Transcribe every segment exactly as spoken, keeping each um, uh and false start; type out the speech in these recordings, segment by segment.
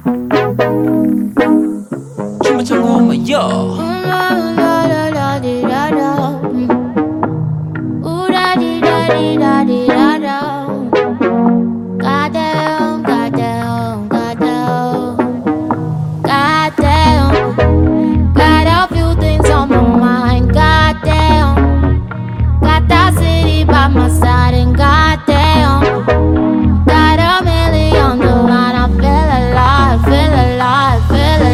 춤을 춰고 마요. Goddamn, goddamn, goddamn, goddamn. Got a few things on my mind. Goddamn, got that city by my side, and goddamn, got a million on the line. I feel alive, feel alive, feel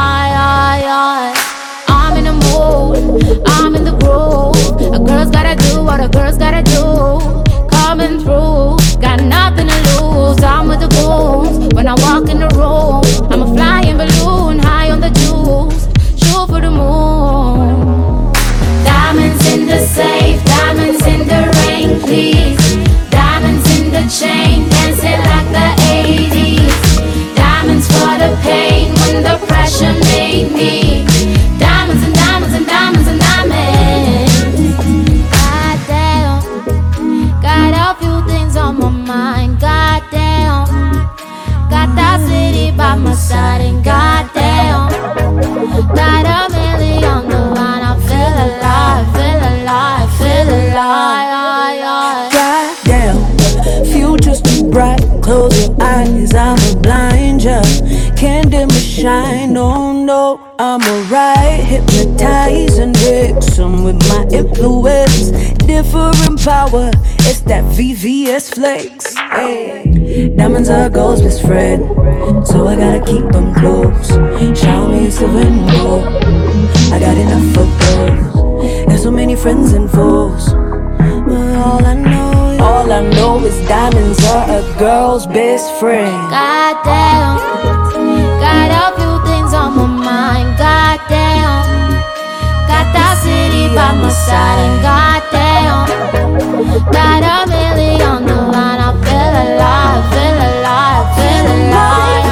alive. I'm in the mood, I'm in the groove. A girl's gotta do what a girl's gotta do. Coming through, got nothing to lose. I'm with the goons. When I walk in the room, I'm a flying balloon, high on the juice, shoot for the moon. Diamonds in the safe, diamonds in the rain, please. Diamonds in the chain, dancing like the eighties. Diamonds for the pain when the pressure made me. Diamonds and diamonds and diamonds and diamonds. Goddamn, got a few things on my mind. Goddamn, got that city by my side, and goddamn, got a million on the line. I feel alive, feel alive, feel alive. Goddamn, future's too bright. Close your eyes, I'ma blind ya. Can't dim the shine, no, no, I'm alright. Hypnotize and Dixon with my influence. Different power, it's that V V S flex. Hey. Diamonds are gold's best friend, so I gotta keep them close. Show me silver and gold, I got enough for both. There's so many friends and foes, but all I know is, all I know is diamonds are a girl's best friend. Goddamn, got a few things on my mind. Goddamn, got that city by my side, and goddamn, got a million on the line. I feel alive, feel alive, feel alive.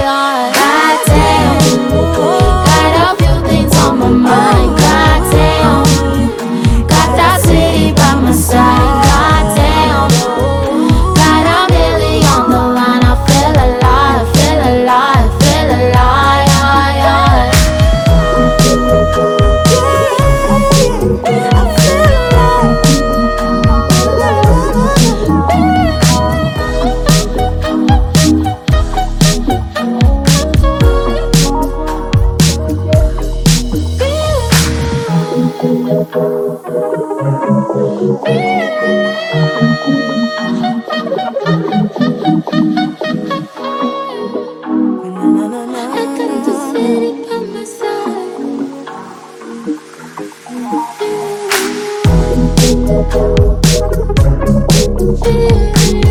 Goddamn, got a few things on my mind. Goddamn, got that city by my side. Goddamn, got a million on the line. I feel alive, feel alive, feel alive. I got the city by my side.